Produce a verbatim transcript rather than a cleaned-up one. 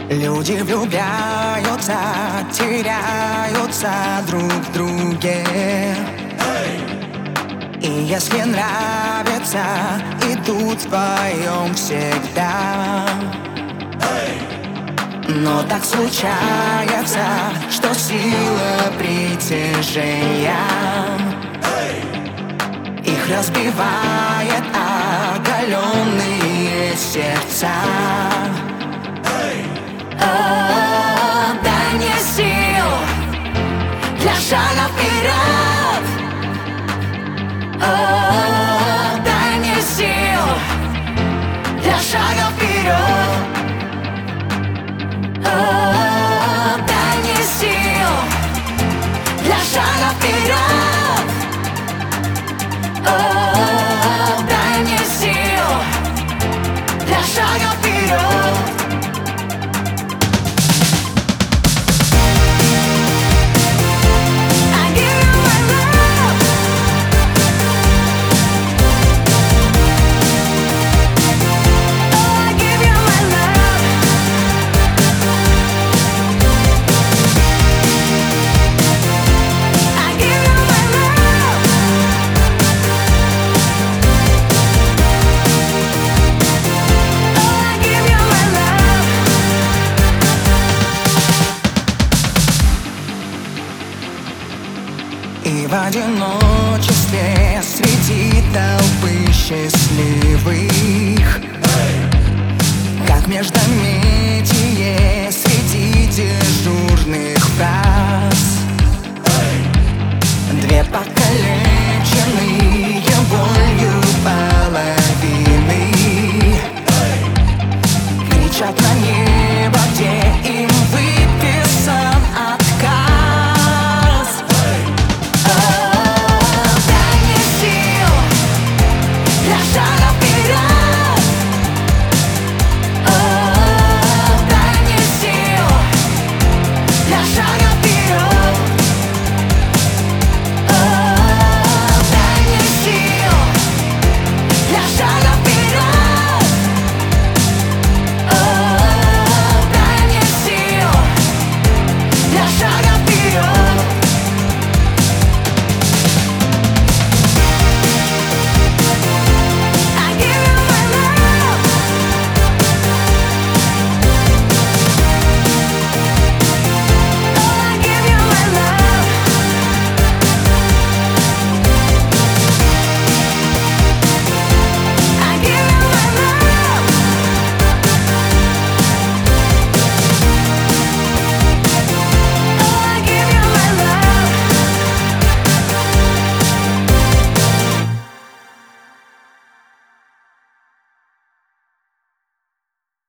Люди влюбляются, теряются друг в друге. И если нравится, идут вдвоем всегда. Но так случается, что сила притяжения их разбивает оголенные сердца. О, дай мне сил для шага вперед. О, дай мне сил для шага вперед. О, дай мне сил для шага вперед. О,